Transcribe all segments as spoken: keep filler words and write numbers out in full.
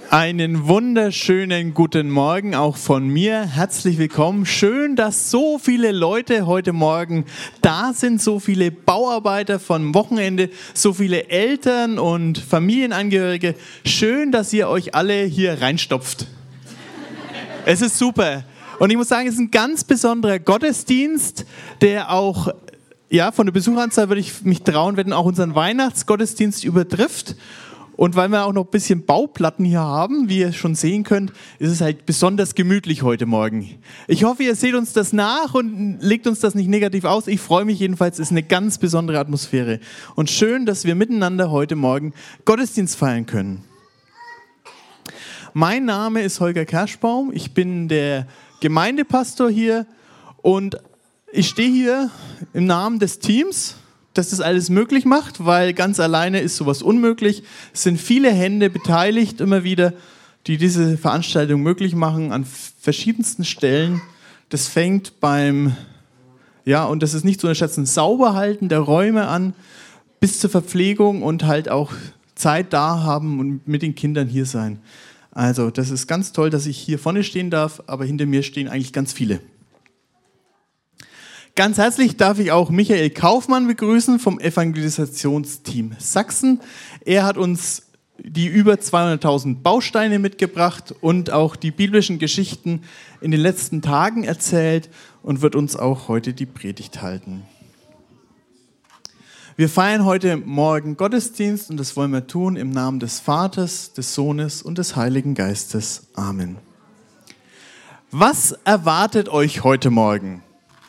Einen wunderschönen guten Morgen auch von mir. Herzlich willkommen. Schön, dass so viele Leute heute Morgen da sind, so viele Bauarbeiter vom Wochenende, so viele Eltern und Familienangehörige. Schön, dass ihr euch alle hier reinstopft. Es ist super. Und ich muss sagen, es ist ein ganz besonderer Gottesdienst, der auch, ja, von der Besucheranzahl würde ich mich trauen, wenn auch unseren Weihnachtsgottesdienst übertrifft. Und weil wir auch noch ein bisschen Bauplatten hier haben, wie ihr schon sehen könnt, ist es halt besonders gemütlich heute Morgen. Ich hoffe, ihr seht uns das nach und legt uns das nicht negativ aus. Ich freue mich jedenfalls, es ist eine ganz besondere Atmosphäre. Und schön, dass wir miteinander heute Morgen Gottesdienst feiern können. Mein Name ist Holger Kerschbaum, ich bin der Gemeindepastor hier und ich stehe hier im Namen des Teams, dass das alles möglich macht, weil ganz alleine ist sowas unmöglich. Es sind viele Hände beteiligt immer wieder, die diese Veranstaltung möglich machen an verschiedensten Stellen. Das fängt beim, ja, und das ist nicht zu unterschätzen, Sauberhalten der Räume an, bis zur Verpflegung und halt auch Zeit da haben und mit den Kindern hier sein. Also das ist ganz toll, dass ich hier vorne stehen darf, aber hinter mir stehen eigentlich ganz viele. Ganz herzlich darf ich auch Michael Kaufmann begrüßen vom Evangelisationsteam Sachsen. Er hat uns die über zweihunderttausend Bausteine mitgebracht und auch die biblischen Geschichten in den letzten Tagen erzählt und wird uns auch heute die Predigt halten. Wir feiern heute Morgen Gottesdienst und das wollen wir tun im Namen des Vaters, des Sohnes und des Heiligen Geistes. Amen. Was erwartet euch heute Morgen?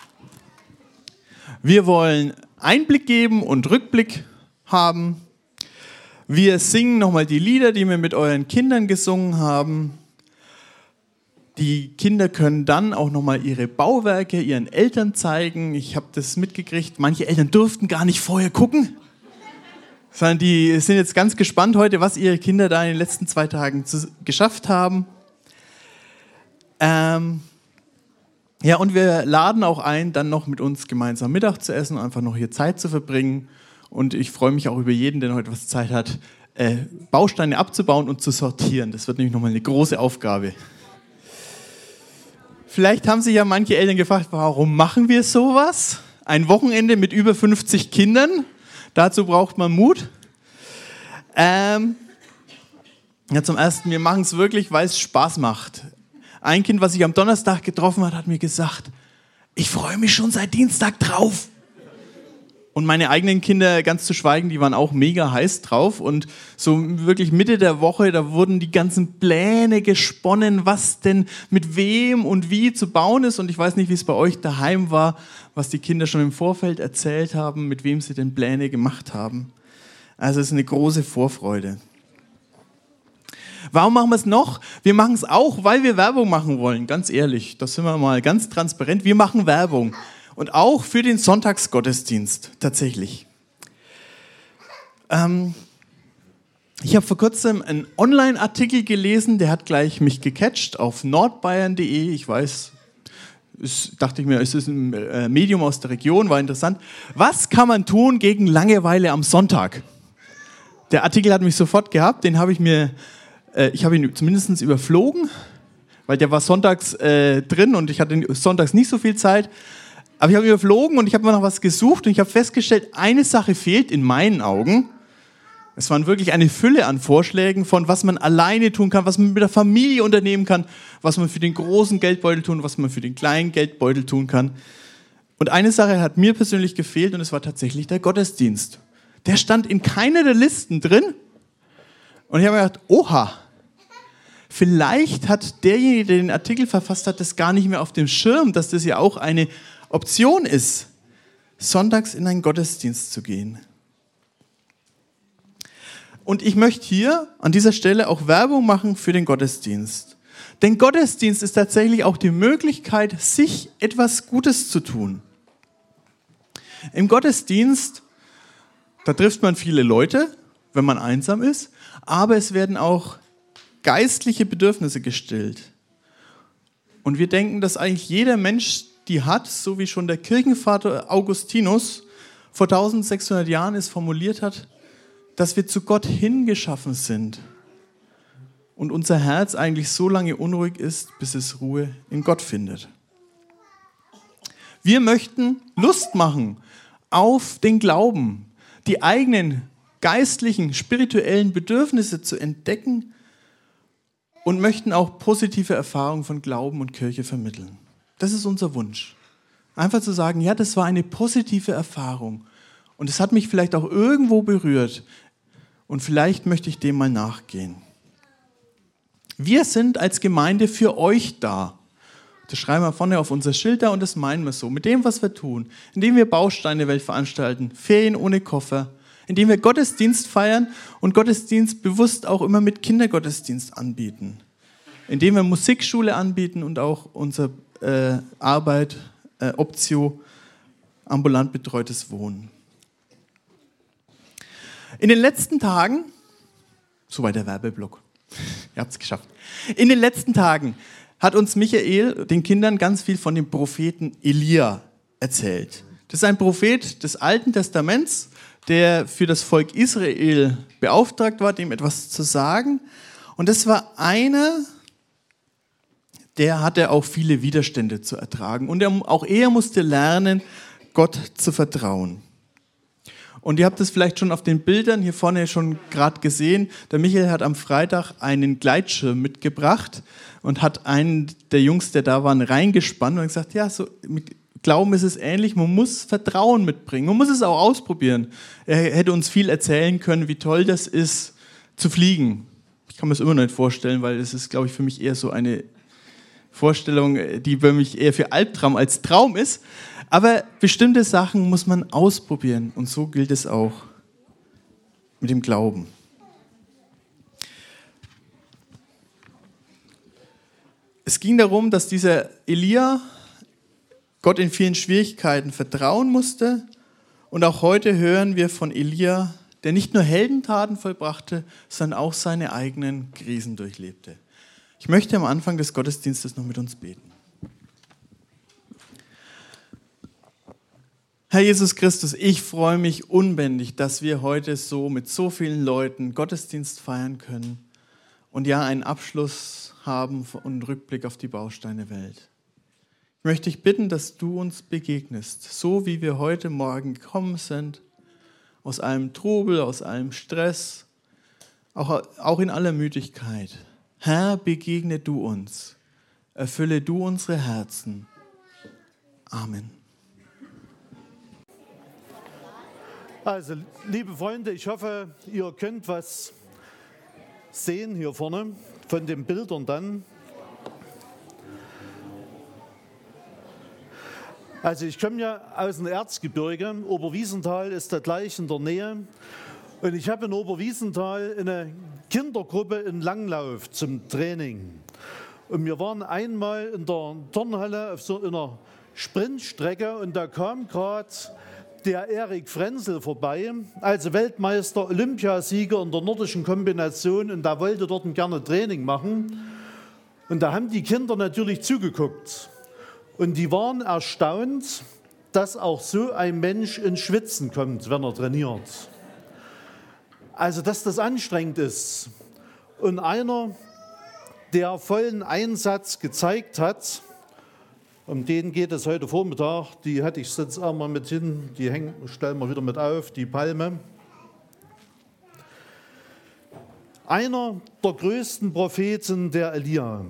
Wir wollen Einblick geben und Rückblick haben. Wir singen nochmal die Lieder, die wir mit euren Kindern gesungen haben. Die Kinder können dann auch nochmal ihre Bauwerke ihren Eltern zeigen. Ich habe das mitgekriegt, manche Eltern durften gar nicht vorher gucken, sondern die sind jetzt ganz gespannt heute, was ihre Kinder da in den letzten zwei Tagen zu, geschafft haben. Ähm... Ja, und wir laden auch ein, dann noch mit uns gemeinsam Mittag zu essen, einfach noch hier Zeit zu verbringen. Und ich freue mich auch über jeden, der heute was Zeit hat, äh, Bausteine abzubauen und zu sortieren. Das wird nämlich nochmal eine große Aufgabe. Vielleicht haben sich ja manche Eltern gefragt, warum machen wir sowas? Ein Wochenende mit über fünfzig Kindern, dazu braucht man Mut. Ähm, ja, zum Ersten, wir machen es wirklich, weil es Spaß macht. Ein Kind, was sich am Donnerstag getroffen hat, hat mir gesagt, ich freue mich schon seit Dienstag drauf. Und meine eigenen Kinder, ganz zu schweigen, die waren auch mega heiß drauf. Und so wirklich Mitte der Woche, da wurden die ganzen Pläne gesponnen, was denn mit wem und wie zu bauen ist. Und ich weiß nicht, wie es bei euch daheim war, was die Kinder schon im Vorfeld erzählt haben, mit wem sie denn Pläne gemacht haben. Also es ist eine große Vorfreude. Warum machen wir es noch? Wir machen es auch, weil wir Werbung machen wollen, ganz ehrlich. Das sind wir mal ganz transparent. Wir machen Werbung und auch für den Sonntagsgottesdienst tatsächlich. Ähm, ich habe vor kurzem einen Online-Artikel gelesen, der hat gleich mich gecatcht auf nordbayern punkt de. Ich weiß, ist, dachte ich mir, es ist ein äh, Medium aus der Region, war interessant. Was kann man tun gegen Langeweile am Sonntag? Der Artikel hat mich sofort gehabt, den habe ich mir Ich habe ihn zumindest überflogen, weil der war sonntags äh, drin und ich hatte sonntags nicht so viel Zeit. Aber ich habe ihn überflogen und ich habe mal noch was gesucht und ich habe festgestellt, eine Sache fehlt in meinen Augen. Es waren wirklich eine Fülle an Vorschlägen von, was man alleine tun kann, was man mit der Familie unternehmen kann, was man für den großen Geldbeutel tun, was man für den kleinen Geldbeutel tun kann. Und eine Sache hat mir persönlich gefehlt und es war tatsächlich der Gottesdienst. Der stand in keiner der Listen drin. Und ich habe mir gedacht, oha, vielleicht hat derjenige, der den Artikel verfasst hat, das gar nicht mehr auf dem Schirm, dass das ja auch eine Option ist, sonntags in einen Gottesdienst zu gehen. Und ich möchte hier an dieser Stelle auch Werbung machen für den Gottesdienst. Denn Gottesdienst ist tatsächlich auch die Möglichkeit, sich etwas Gutes zu tun. Im Gottesdienst, da trifft man viele Leute, wenn man einsam ist, aber es werden auch geistliche Bedürfnisse gestillt. Und wir denken, dass eigentlich jeder Mensch die hat, so wie schon der Kirchenvater Augustinus vor eintausendsechshundert Jahren es formuliert hat, dass wir zu Gott hingeschaffen sind. und unser Herz eigentlich so lange unruhig ist, bis es Ruhe in Gott findet. Wir möchten Lust machen auf den Glauben, die eigenen geistlichen, spirituellen Bedürfnisse zu entdecken und möchten auch positive Erfahrungen von Glauben und Kirche vermitteln. Das ist unser Wunsch. Einfach zu sagen, ja, das war eine positive Erfahrung und es hat mich vielleicht auch irgendwo berührt und vielleicht möchte ich dem mal nachgehen. Wir sind als Gemeinde für euch da. Das schreiben wir vorne auf unser Schild da und das meinen wir so. Mit dem, was wir tun, indem wir Bausteinewelt veranstalten, Ferien ohne Koffer, indem wir Gottesdienst feiern und Gottesdienst bewusst auch immer mit Kindergottesdienst anbieten, indem wir Musikschule anbieten und auch unsere äh, Arbeit, äh, Optio, ambulant betreutes Wohnen. In den letzten Tagen, soweit der Werbeblock, ihr habt es geschafft, in den letzten Tagen hat uns Michael, den Kindern, ganz viel von dem Propheten Elia erzählt. Das ist ein Prophet des Alten Testaments, der für das Volk Israel beauftragt war, dem etwas zu sagen. Und das war einer, der hatte auch viele Widerstände zu ertragen. Und er, auch er musste lernen, Gott zu vertrauen. Und ihr habt es vielleicht schon auf den Bildern hier vorne schon gerade gesehen. Der Michael hat am Freitag einen Gleitschirm mitgebracht und hat einen der Jungs, der da waren, reingespannt und gesagt, ja, so mit Glauben ist es ähnlich, man muss Vertrauen mitbringen, man muss es auch ausprobieren. Er hätte uns viel erzählen können, wie toll das ist, zu fliegen. Ich kann mir das immer noch nicht vorstellen, weil das ist, glaube ich, für mich eher so eine Vorstellung, die für mich eher für Albtraum als Traum ist. Aber bestimmte Sachen muss man ausprobieren und so gilt es auch mit dem Glauben. Es ging darum, dass dieser Elia Gott in vielen Schwierigkeiten vertrauen musste. Und auch heute hören wir von Elia, der nicht nur Heldentaten vollbrachte, sondern auch seine eigenen Krisen durchlebte. Ich möchte am Anfang des Gottesdienstes noch mit uns beten. Herr Jesus Christus, ich freue mich unbändig, dass wir heute so mit so vielen Leuten Gottesdienst feiern können und ja einen Abschluss haben und Rückblick auf die Bausteinewelt. Ich möchte dich bitten, dass du uns begegnest, so wie wir heute Morgen gekommen sind, aus allem Trubel, aus allem Stress, auch, auch in aller Müdigkeit. Herr, begegne du uns, erfülle du unsere Herzen. Amen. Also, liebe Freunde, ich hoffe, ihr könnt was sehen hier vorne von den Bildern dann. Also ich komme ja aus dem Erzgebirge, Oberwiesenthal ist da gleich in der Nähe und ich habe in Oberwiesenthal eine Kindergruppe in Langlauf zum Training. Und wir waren einmal in der Turnhalle auf so einer Sprintstrecke und da kam gerade der Erik Frenzel vorbei, also Weltmeister, Olympiasieger in der nordischen Kombination und da wollte dort gerne Training machen und da haben die Kinder natürlich zugeguckt. Und die waren erstaunt, dass auch so ein Mensch ins Schwitzen kommt, wenn er trainiert. Also, dass das anstrengend ist. Und einer, der vollen Einsatz gezeigt hat, um den geht es heute Vormittag, die hatte ich jetzt auch mal mit hin, die hängen, stellen wir wieder mit auf, die Palme. Einer der größten Propheten, der Elia.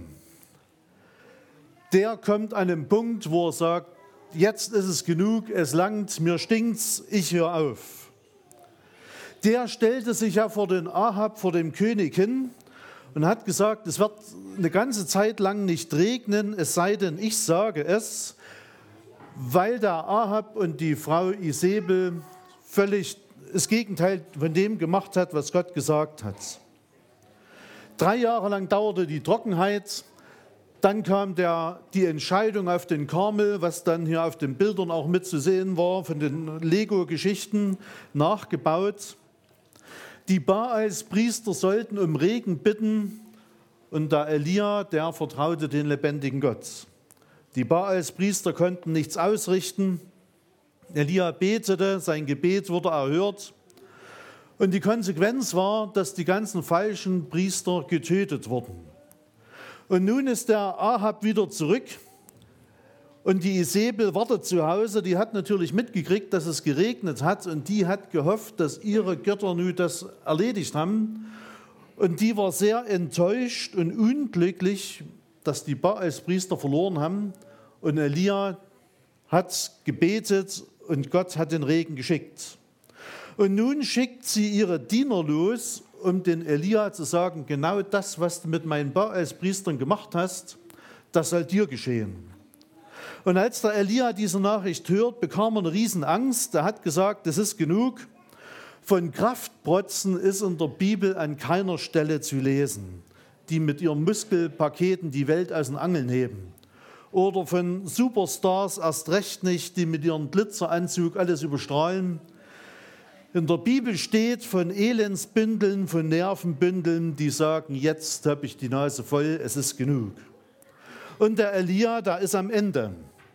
Der kommt an den Punkt, wo er sagt, jetzt ist es genug, es langt, mir stinkt's, ich höre auf. Der stellte sich ja vor den Ahab, vor dem König hin und hat gesagt, es wird eine ganze Zeit lang nicht regnen, es sei denn, ich sage es, weil der Ahab und die Frau Isabel völlig das Gegenteil von dem gemacht hat, was Gott gesagt hat. Drei Jahre lang dauerte die Trockenheit. Dann kam der, die Entscheidung auf den Karmel, was dann hier auf den Bildern auch mitzusehen war, von den Lego-Geschichten nachgebaut. Die Baals-Priester sollten um Regen bitten und der Elia, der vertraute den lebendigen Gott. Die Baals-Priester konnten nichts ausrichten. Elia betete, sein Gebet wurde erhört. Und die Konsequenz war, dass die ganzen falschen Priester getötet wurden. Und nun ist der Ahab wieder zurück und die Isebel wartet zu Hause. Die hat natürlich mitgekriegt, dass es geregnet hat und die hat gehofft, dass ihre Götter nun das erledigt haben. Und die war sehr enttäuscht und unglücklich, dass die Baalspriester verloren haben. Und Elia hat gebetet und Gott hat den Regen geschickt. Und nun schickt sie ihre Diener los, um den Elia zu sagen, genau das, was du mit meinen Baalspriestern gemacht hast, das soll dir geschehen. Und als der Elia diese Nachricht hört, bekam er eine Riesenangst. Er hat gesagt, das ist genug. Von Kraftprotzen ist in der Bibel an keiner Stelle zu lesen, die mit ihren Muskelpaketen die Welt aus den Angeln heben. Oder von Superstars erst recht nicht, die mit ihrem Glitzeranzug alles überstrahlen. In der Bibel steht von Elendsbündeln, von Nervenbündeln, die sagen, jetzt habe ich die Nase voll, es ist genug. Und der Elia, der ist am Ende.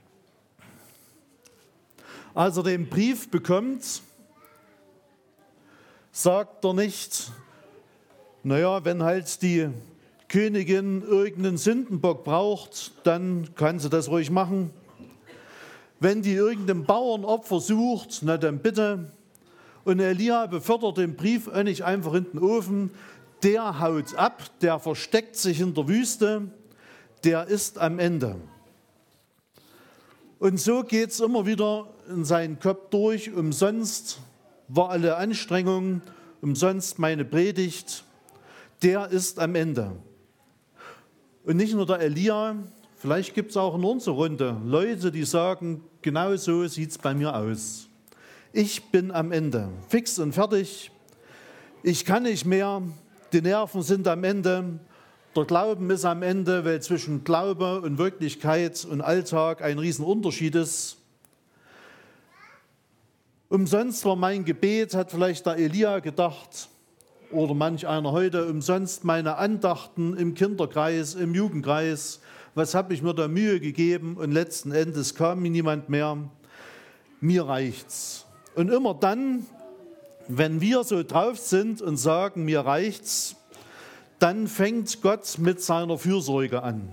Als er den Brief bekommt, sagt er nicht, naja, wenn halt die Königin irgendeinen Sündenbock braucht, dann kann sie das ruhig machen. Wenn die irgendein Bauernopfer sucht, na dann bitte. Und Elia befördert den Brief auch nicht einfach in den Ofen. Der haut ab, der versteckt sich in der Wüste, der ist am Ende. Und so geht es immer wieder in seinen Kopf durch. Umsonst war alle Anstrengung, umsonst meine Predigt. Der ist am Ende. Und nicht nur der Elia, vielleicht gibt es auch in unserer Runde Leute, die sagen, genau so sieht es bei mir aus. Ich bin am Ende, fix und fertig. Ich kann nicht mehr, die Nerven sind am Ende. Der Glauben ist am Ende, weil zwischen Glaube und Wirklichkeit und Alltag ein Riesenunterschied ist. Umsonst war mein Gebet, hat vielleicht der Elia gedacht, oder manch einer heute, umsonst meine Andachten im Kinderkreis, im Jugendkreis. Was habe ich mir da Mühe gegeben und letzten Endes kam mir niemand mehr. Mir reicht's. Und immer dann, wenn wir so drauf sind und sagen, mir reicht's, dann fängt Gott mit seiner Fürsorge an.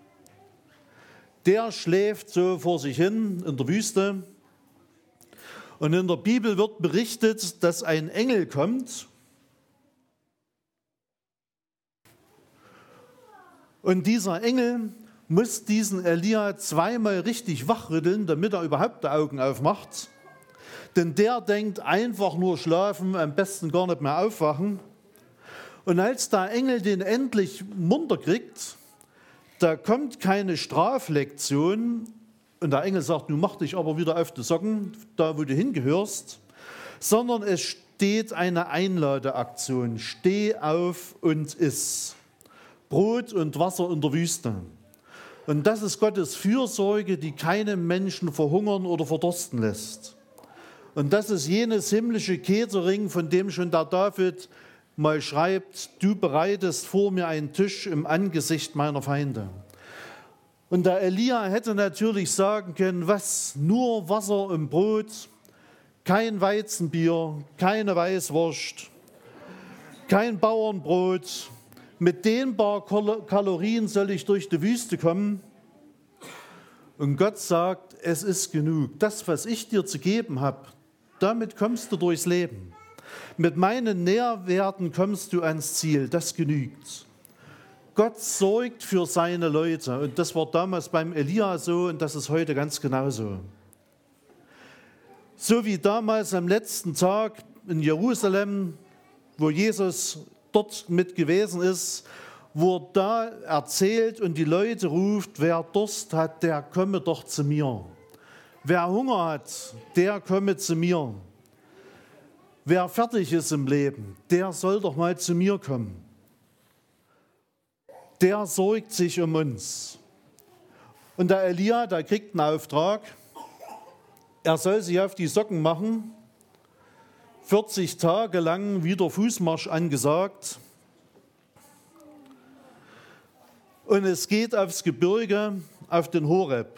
Der schläft so vor sich hin in der Wüste. Und in der Bibel wird berichtet, dass ein Engel kommt und dieser Engel muss diesen Elia zweimal richtig wachrütteln, damit er überhaupt die Augen aufmacht. Denn der denkt, einfach nur schlafen, am besten gar nicht mehr aufwachen. Und als der Engel den endlich munter kriegt, da kommt keine Straflektion. Und der Engel sagt, nun mach dich aber wieder auf die Socken, da wo du hingehörst. Sondern es steht eine Einladeaktion. Steh auf und iss. Brot und Wasser in der Wüste. Und das ist Gottes Fürsorge, die keinen Menschen verhungern oder verdursten lässt. Und das ist jenes himmlische Catering, von dem schon der David mal schreibt, du bereitest vor mir einen Tisch im Angesicht meiner Feinde. Und der Elia hätte natürlich sagen können, was, nur Wasser und Brot, kein Weizenbier, keine Weißwurst, kein Bauernbrot, mit den paar Kalorien soll ich durch die Wüste kommen. Und Gott sagt, es ist genug. Das, was ich dir zu geben habe, damit kommst du durchs Leben. Mit meinen Nährwerten kommst du ans Ziel, das genügt. Gott sorgt für seine Leute und das war damals beim Elia so und das ist heute ganz genauso. So wie damals am letzten Tag in Jerusalem, wo Jesus dort mit gewesen ist, wo er da erzählt und die Leute ruft, wer Durst hat, der komme doch zu mir. Wer Hunger hat, der komme zu mir. Wer fertig ist im Leben, der soll doch mal zu mir kommen. Der sorgt sich um uns. Und der Elia, der kriegt einen Auftrag, er soll sich auf die Socken machen, vierzig Tage lang wieder Fußmarsch angesagt. Und es geht aufs Gebirge, auf den Horeb.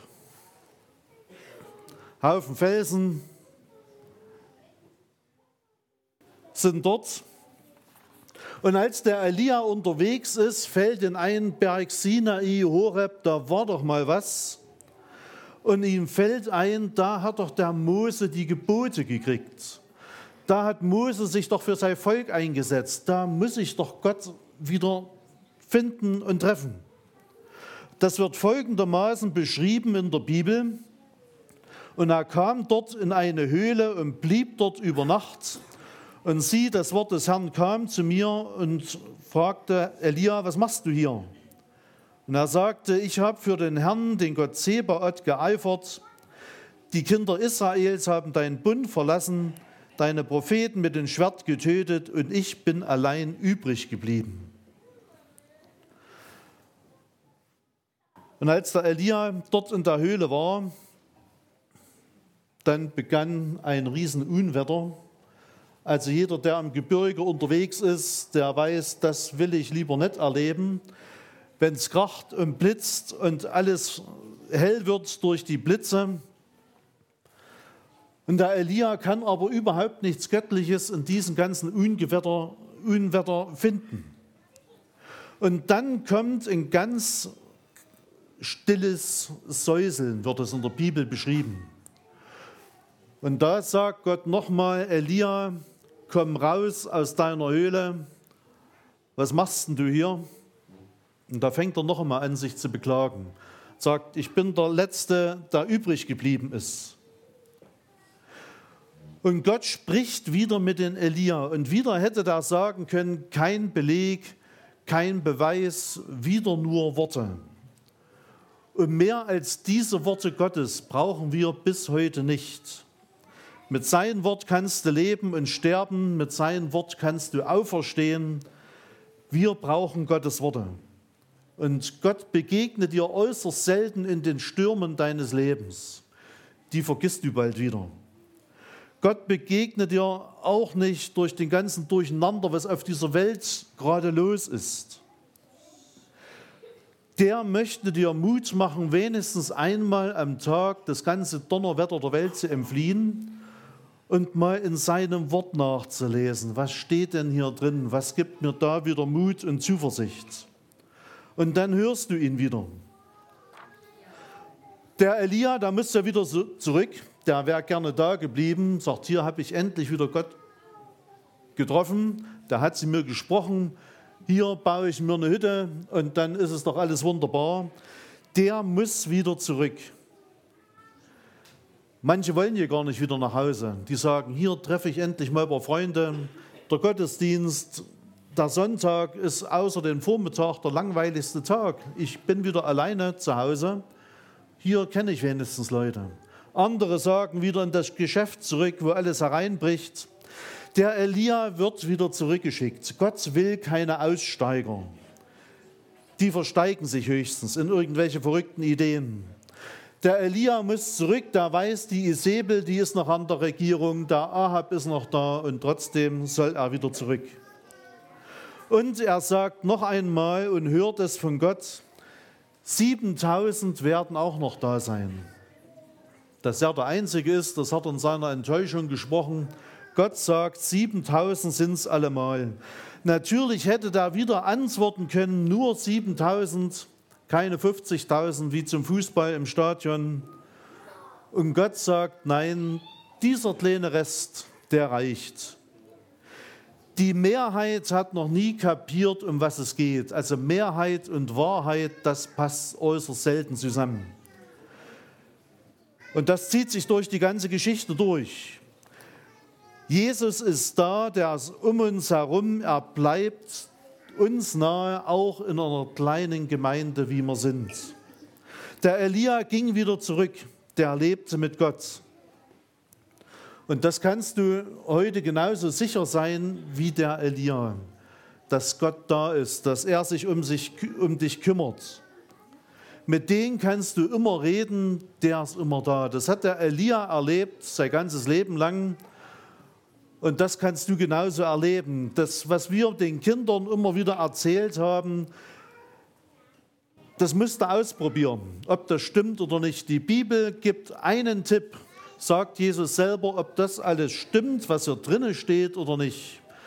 Haufen Felsen, sind dort. Und als der Elia unterwegs ist, fällt in einen Berg Sinai, Horeb, da war doch mal was. Und ihm fällt ein, da hat doch der Mose die Gebote gekriegt. Da hat Mose sich doch für sein Volk eingesetzt. Da muss ich doch Gott wieder finden und treffen. Das wird folgendermaßen beschrieben in der Bibel. Und er kam dort in eine Höhle und blieb dort über Nacht. Und sieh, das Wort des Herrn kam zu mir und fragte, Elia, was machst du hier? Und er sagte, ich habe für den Herrn, den Gott Zebaoth, geeifert. Die Kinder Israels haben deinen Bund verlassen, deine Propheten mit dem Schwert getötet und ich bin allein übrig geblieben. Und als der Elia dort in der Höhle war, dann begann ein Riesenunwetter. Also jeder, der im Gebirge unterwegs ist, der weiß, das will ich lieber nicht erleben. Wenn es kracht und blitzt und alles hell wird durch die Blitze. Und der Elia kann aber überhaupt nichts Göttliches in diesem ganzen Unwetter, Unwetter finden. Und dann kommt ein ganz stilles Säuseln, wird es in der Bibel beschrieben. Und da sagt Gott nochmal, Elia, komm raus aus deiner Höhle. Was machst denn du hier? Und da fängt er noch einmal an, sich zu beklagen. Sagt, ich bin der Letzte, der übrig geblieben ist. Und Gott spricht wieder mit den Elia. Und wieder hätte er sagen können, kein Beleg, kein Beweis, wieder nur Worte. Und mehr als diese Worte Gottes brauchen wir bis heute nicht. Mit seinem Wort kannst du leben und sterben, mit seinem Wort kannst du auferstehen. Wir brauchen Gottes Worte. Und Gott begegnet dir äußerst selten in den Stürmen deines Lebens. Die vergisst du bald wieder. Gott begegnet dir auch nicht durch den ganzen Durcheinander, was auf dieser Welt gerade los ist. Der möchte dir Mut machen, wenigstens einmal am Tag das ganze Donnerwetter der Welt zu entfliehen und mal in seinem Wort nachzulesen. Was steht denn hier drin? Was gibt mir da wieder Mut und Zuversicht? Und dann hörst du ihn wieder. Der Elia, der muss ja wieder zurück. Der wäre gerne da geblieben. Sagt, hier habe ich endlich wieder Gott getroffen. Der hat zu mir gesprochen. Hier baue ich mir eine Hütte und dann ist es doch alles wunderbar. Der muss wieder zurück. Manche wollen hier gar nicht wieder nach Hause. Die sagen, hier treffe ich endlich mal ein paar Freunde. Der Gottesdienst, der Sonntag ist außer dem Vormittag der langweiligste Tag. Ich bin wieder alleine zu Hause. Hier kenne ich wenigstens Leute. Andere sagen wieder in das Geschäft zurück, wo alles hereinbricht. Der Elia wird wieder zurückgeschickt. Gott will keine Aussteiger. Die versteigen sich höchstens in irgendwelche verrückten Ideen. Der Elia muss zurück, der weiß, die Isabel, die ist noch an der Regierung, der Ahab ist noch da und trotzdem soll er wieder zurück. Und er sagt noch einmal und hört es von Gott, siebentausend werden auch noch da sein. Dass er der Einzige ist, das hat er in seiner Enttäuschung gesprochen. Gott sagt, siebentausend sind es allemal. Natürlich hätte er wieder antworten können, nur siebentausend, keine fünfzigtausend wie zum Fußball im Stadion. Und Gott sagt, nein, dieser kleine Rest, der reicht. Die Mehrheit hat noch nie kapiert, um was es geht. Also Mehrheit und Wahrheit, das passt äußerst selten zusammen. Und das zieht sich durch die ganze Geschichte durch. Jesus ist da, der ist um uns herum, er bleibt uns nahe, auch in einer kleinen Gemeinde, wie wir sind. Der Elia ging wieder zurück, der lebte mit Gott. Und das kannst du heute genauso sicher sein wie der Elia, dass Gott da ist, dass er sich um, sich, um dich kümmert. Mit dem kannst du immer reden, der ist immer da. Das hat der Elia erlebt, sein ganzes Leben lang. Und das kannst du genauso erleben. Das, was wir den Kindern immer wieder erzählt haben, das musst du ausprobieren, ob das stimmt oder nicht. Die Bibel gibt einen Tipp, sagt Jesus selber, ob das alles stimmt, was hier drinnen steht oder nicht.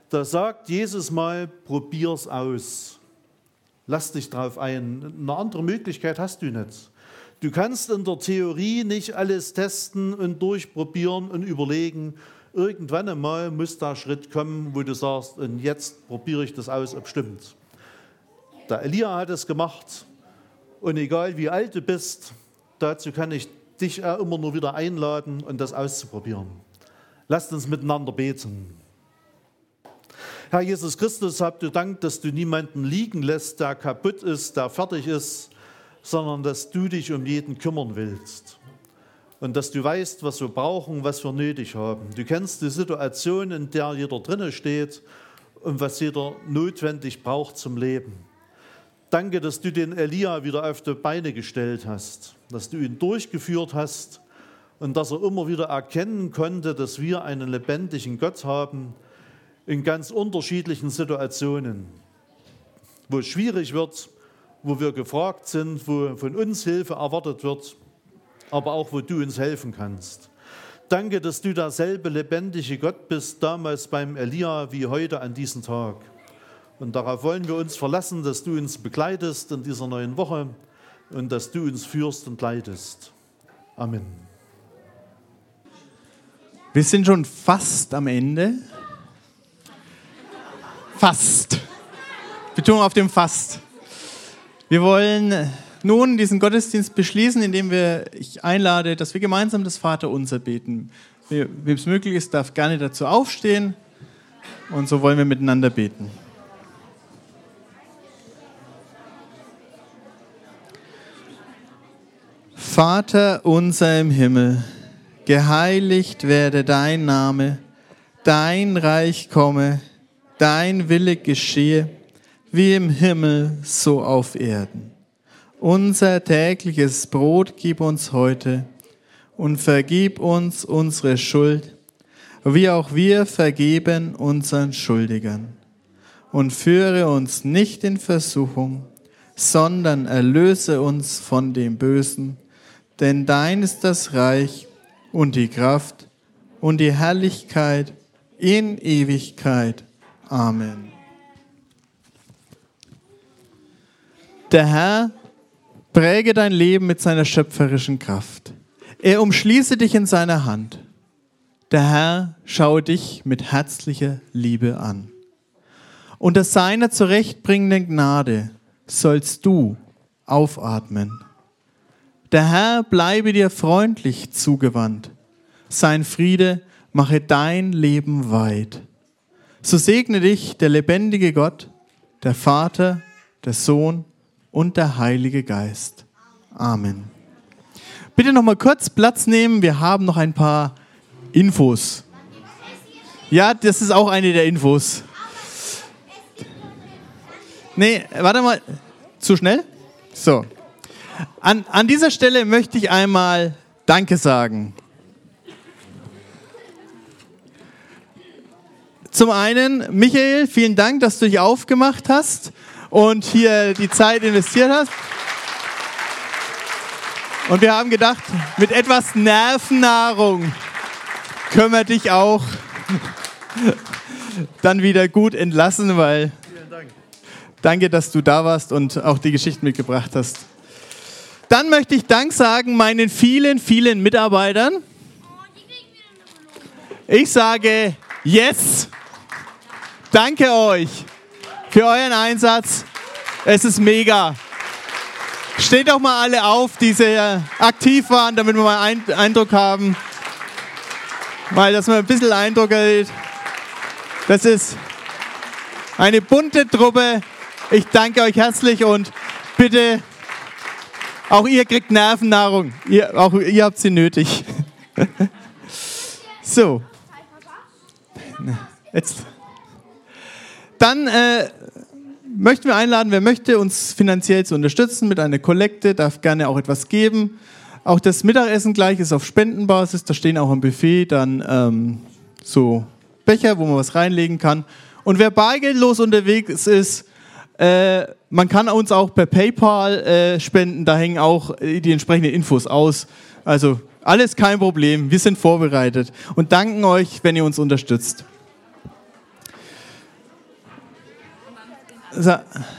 Da sagt Jesus mal, probier's aus. Lass dich drauf ein. Eine andere Möglichkeit hast du nicht. Du kannst in der Theorie nicht alles testen und durchprobieren und überlegen. Irgendwann einmal muss der Schritt kommen, wo du sagst, und jetzt probiere ich das aus, ob es stimmt. Der Elia hat es gemacht. Und egal wie alt du bist, dazu kann ich dich auch immer nur wieder einladen und das auszuprobieren. Lasst uns miteinander beten. Herr Jesus Christus, habt du Dank, dass du niemanden liegen lässt, der kaputt ist, der fertig ist, sondern dass du dich um jeden kümmern willst. Und dass du weißt, was wir brauchen, was wir nötig haben. Du kennst die Situation, in der jeder drinne steht und was jeder notwendig braucht zum Leben. Danke, dass du den Elia wieder auf die Beine gestellt hast, dass du ihn durchgeführt hast und dass er immer wieder erkennen konnte, dass wir einen lebendigen Gott haben in ganz unterschiedlichen Situationen, wo es schwierig wird, wo wir gefragt sind, wo von uns Hilfe erwartet wird, aber auch wo du uns helfen kannst. Danke, dass du derselbe lebendige Gott bist, damals beim Elia wie heute an diesem Tag. Und darauf wollen wir uns verlassen, dass du uns begleitest in dieser neuen Woche und dass du uns führst und leitest. Amen. Wir sind schon fast am Ende. Fast. Betonung auf dem Fast. Wir wollen nun diesen Gottesdienst beschließen, indem wir, ich einlade, dass wir gemeinsam das Vaterunser beten. Wem es möglich ist, darf gerne dazu aufstehen. Und so wollen wir miteinander beten. Vater unser im Himmel, geheiligt werde dein Name, dein Reich komme, dein Wille geschehe, wie im Himmel, so auf Erden. Unser tägliches Brot gib uns heute und vergib uns unsere Schuld, wie auch wir vergeben unseren Schuldigern. Und führe uns nicht in Versuchung, sondern erlöse uns von dem Bösen. Denn dein ist das Reich und die Kraft und die Herrlichkeit in Ewigkeit. Amen. Der Herr präge dein Leben mit seiner schöpferischen Kraft. Er umschließe dich in seiner Hand. Der Herr schaue dich mit herzlicher Liebe an. Unter seiner zurechtbringenden Gnade sollst du aufatmen. Der Herr bleibe dir freundlich zugewandt. Sein Friede mache dein Leben weit. So segne dich der lebendige Gott, der Vater, der Sohn und der Heilige Geist. Amen. Bitte noch mal kurz Platz nehmen. Wir haben noch ein paar Infos. Ja, das ist auch eine der Infos. Nee, warte mal. Zu schnell? So. An, an dieser Stelle möchte ich einmal Danke sagen. Zum einen, Michael, vielen Dank, dass du dich aufgemacht hast und hier die Zeit investiert hast. Und wir haben gedacht, mit etwas Nervennahrung können wir dich auch dann wieder gut entlassen, weil vielen Dank. Danke, dass du da warst und auch die Geschichten mitgebracht hast. Dann möchte ich Dank sagen meinen vielen, vielen Mitarbeitern. Ich sage yes. Danke euch für euren Einsatz. Es ist mega. Steht doch mal alle auf, die sehr aktiv waren, damit wir mal einen Eindruck haben. Weil das mal ein bisschen Eindruck erhält. Das ist eine bunte Truppe. Ich danke euch herzlich und bitte, auch ihr kriegt Nervennahrung. Ihr, auch ihr habt sie nötig. So. Jetzt. Dann äh, möchten wir einladen, wer möchte, uns finanziell zu unterstützen mit einer Kollekte, darf gerne auch etwas geben. Auch das Mittagessen gleich ist auf Spendenbasis. Da stehen auch am Buffet dann ähm, so Becher, wo man was reinlegen kann. Und wer bargeldlos unterwegs ist, äh, man kann uns auch per PayPal äh, spenden. Da hängen auch die entsprechenden Infos aus. Also alles kein Problem. Wir sind vorbereitet und danken euch, wenn ihr uns unterstützt. So.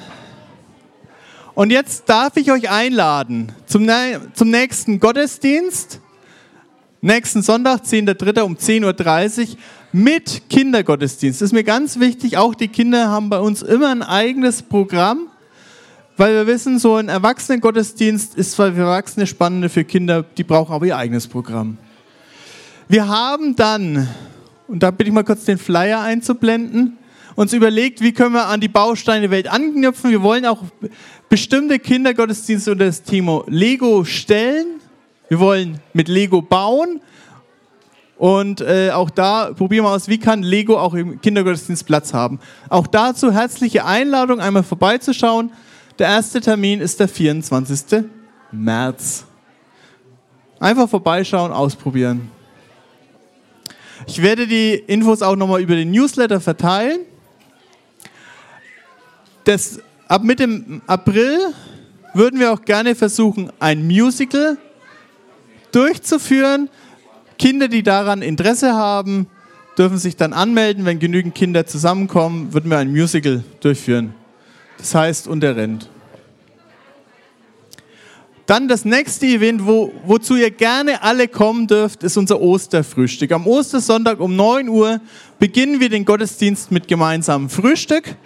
Und jetzt darf ich euch einladen zum, zum nächsten Gottesdienst, nächsten Sonntag, zehnter dritter um zehn Uhr dreißig mit Kindergottesdienst. Das ist mir ganz wichtig, auch die Kinder haben bei uns immer ein eigenes Programm, weil wir wissen, so ein Erwachsenengottesdienst ist zwar für Erwachsene spannend, für Kinder, die brauchen aber ihr eigenes Programm. Wir haben dann, und da bitte ich mal kurz den Flyer einzublenden, uns überlegt, wie können wir an die Bausteinewelt anknüpfen. Wir wollen auch bestimmte Kindergottesdienste unter das Thema Lego stellen. Wir wollen mit Lego bauen. Und äh, auch da probieren wir aus, wie kann Lego auch im Kindergottesdienst Platz haben. Auch dazu herzliche Einladung, einmal vorbeizuschauen. Der erste Termin ist der vierundzwanzigster März. Einfach vorbeischauen, ausprobieren. Ich werde die Infos auch nochmal über den Newsletter verteilen. Das, ab Mitte April würden wir auch gerne versuchen, ein Musical durchzuführen. Kinder, die daran Interesse haben, dürfen sich dann anmelden. Wenn genügend Kinder zusammenkommen, würden wir ein Musical durchführen. Das heißt, unter Rent. Dann das nächste Event, wo, wozu ihr gerne alle kommen dürft, ist unser Osterfrühstück. Am Ostersonntag um neun Uhr beginnen wir den Gottesdienst mit gemeinsamem Frühstück.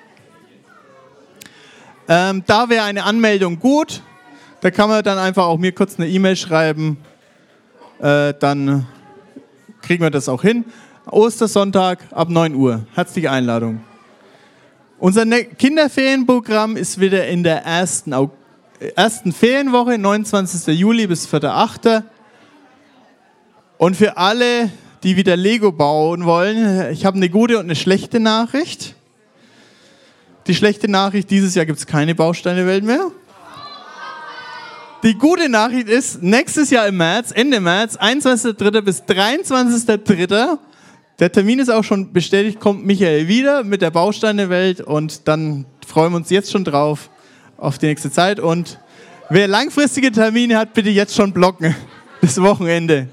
Ähm, da wäre eine Anmeldung gut. Da kann man dann einfach auch mir kurz eine E-Mail schreiben. Äh, dann kriegen wir das auch hin. Ostersonntag ab neun Uhr. Herzliche Einladung. Unser ne- Kinderferienprogramm ist wieder in der ersten, Aug- ersten Ferienwoche, neunundzwanzigster Juli bis vierter achter Und für alle, die wieder Lego bauen wollen, ich habe eine gute und eine schlechte Nachricht. Die schlechte Nachricht, dieses Jahr gibt es keine Bausteinewelt mehr. Die gute Nachricht ist, nächstes Jahr im März, Ende März, einundzwanzigster dritter bis dreiundzwanzigster dritter Der Termin ist auch schon bestätigt, kommt Michael wieder mit der Bausteinewelt und dann freuen wir uns jetzt schon drauf auf die nächste Zeit. Und wer langfristige Termine hat, bitte jetzt schon blocken. Das Wochenende.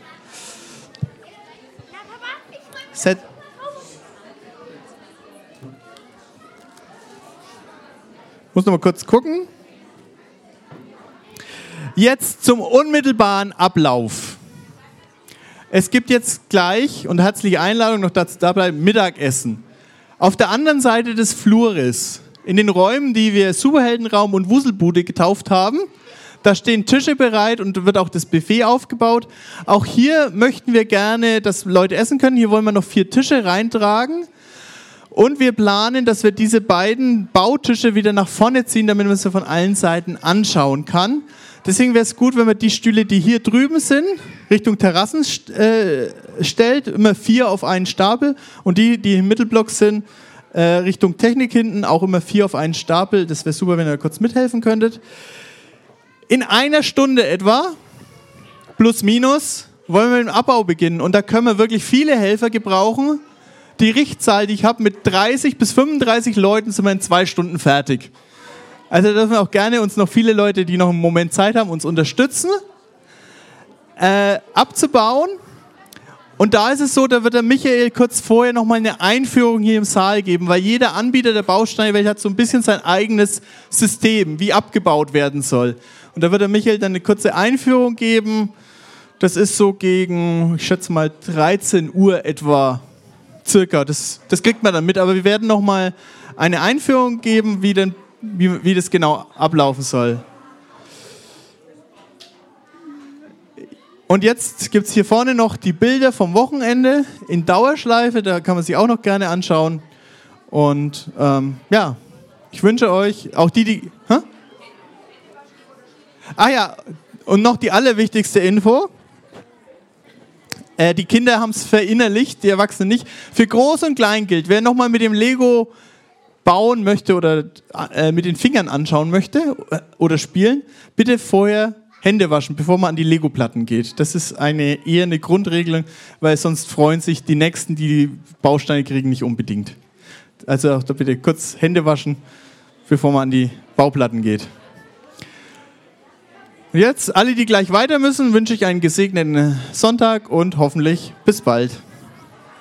Set. Muss noch mal kurz gucken. Jetzt zum unmittelbaren Ablauf. Es gibt jetzt gleich, und herzliche Einladung noch dazu, da bleibt Mittagessen. Auf der anderen Seite des Flures, in den Räumen, die wir Superheldenraum und Wuselbude getauft haben, da stehen Tische bereit und wird auch das Buffet aufgebaut. Auch hier möchten wir gerne, dass Leute essen können. Hier wollen wir noch vier Tische reintragen. Und wir planen, dass wir diese beiden Bautische wieder nach vorne ziehen, damit man sie von allen Seiten anschauen kann. Deswegen wäre es gut, wenn man die Stühle, die hier drüben sind, Richtung Terrassen st- äh, stellt, immer vier auf einen Stapel. Und die, die im Mittelblock sind, äh, Richtung Technik hinten, auch immer vier auf einen Stapel. Das wäre super, wenn ihr kurz mithelfen könntet. In einer Stunde etwa, plus minus, wollen wir mit dem Abbau beginnen. Und da können wir wirklich viele Helfer gebrauchen. Die Richtzahl, die ich habe, mit dreißig bis fünfunddreißig Leuten sind wir in zwei Stunden fertig. Also dürfen wir auch gerne uns noch viele Leute, die noch einen Moment Zeit haben, uns unterstützen, äh, abzubauen. Und da ist es so, da wird der Michael kurz vorher nochmal eine Einführung hier im Saal geben, weil jeder Anbieter der Bausteinewelt hat so ein bisschen sein eigenes System, wie abgebaut werden soll. Und da wird der Michael dann eine kurze Einführung geben. Das ist so gegen, ich schätze mal, dreizehn Uhr etwa. Circa, das, das kriegt man dann mit, aber wir werden nochmal eine Einführung geben, wie, denn, wie, wie das genau ablaufen soll. Und jetzt gibt es hier vorne noch die Bilder vom Wochenende in Dauerschleife, da kann man sich auch noch gerne anschauen. Und ähm, ja, ich wünsche euch, auch die, die... Hä? Ah ja, und noch die allerwichtigste Info. Äh, die Kinder haben es verinnerlicht, die Erwachsenen nicht. Für Groß und Klein gilt, wer nochmal mit dem Lego bauen möchte oder äh, mit den Fingern anschauen möchte äh, oder spielen, bitte vorher Hände waschen, bevor man an die Lego-Platten geht. Das ist eine, eher eine Grundregelung, weil sonst freuen sich die Nächsten, die die Bausteine kriegen, nicht unbedingt. Also auch da bitte kurz Hände waschen, bevor man an die Bauplatten geht. Und jetzt, alle, die gleich weiter müssen, wünsche ich einen gesegneten Sonntag und hoffentlich bis bald.